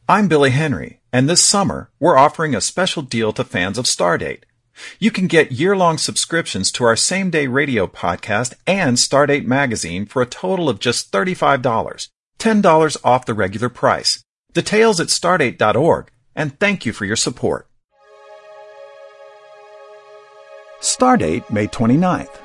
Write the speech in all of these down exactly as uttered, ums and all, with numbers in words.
I'm Billy Henry, and this summer we're offering a special deal to fans of Stardate. You can get year-long subscriptions to our same-day radio podcast and Stardate magazine for a total of just thirty-five dollars, ten dollars off the regular price. Details at stardate dot org, and thank you for your support. Stardate, May twenty-ninth.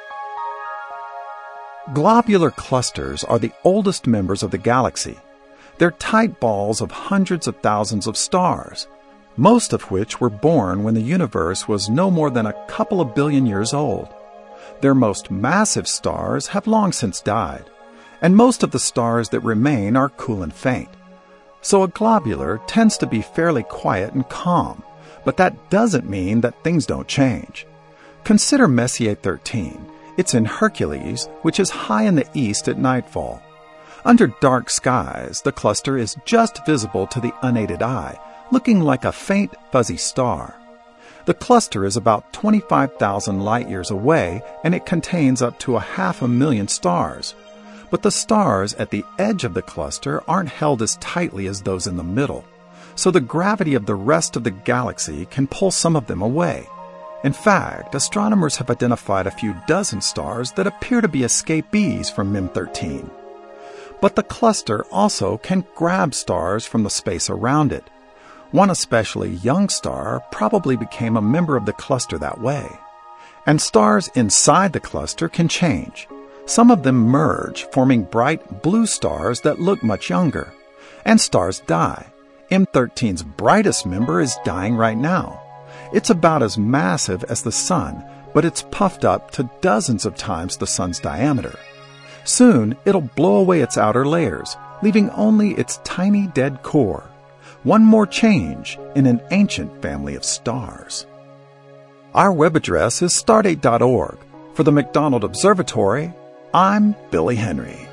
Globular clusters are the oldest members of the galaxy. They're tight balls of hundreds of thousands of stars, most of which were born when the universe was no more than a couple of billion years old. Their most massive stars have long since died, and most of the stars that remain are cool and faint. So a globular tends to be fairly quiet and calm, but that doesn't mean that things don't change. Consider Messier thirteen. It's in Hercules, which is high in the east at nightfall. Under dark skies, the cluster is just visible to the unaided eye, looking like a faint, fuzzy star. The cluster is about twenty-five thousand light-years away, and it contains up to a half a million stars. But the stars at the edge of the cluster aren't held as tightly as those in the middle, so the gravity of the rest of the galaxy can pull some of them away. In fact, astronomers have identified a few dozen stars that appear to be escapees from M I M thirteen. But the cluster also can grab stars from the space around it. One especially young star probably became a member of the cluster that way. And stars inside the cluster can change. Some of them merge, forming bright blue stars that look much younger. And stars die. M thirteen's brightest member is dying right now. It's about as massive as the Sun, but it's puffed up to dozens of times the Sun's diameter. Soon, it'll blow away its outer layers, leaving only its tiny dead core. One more change in an ancient family of stars. Our web address is stardate dot org. For the McDonald Observatory, I'm Billy Henry.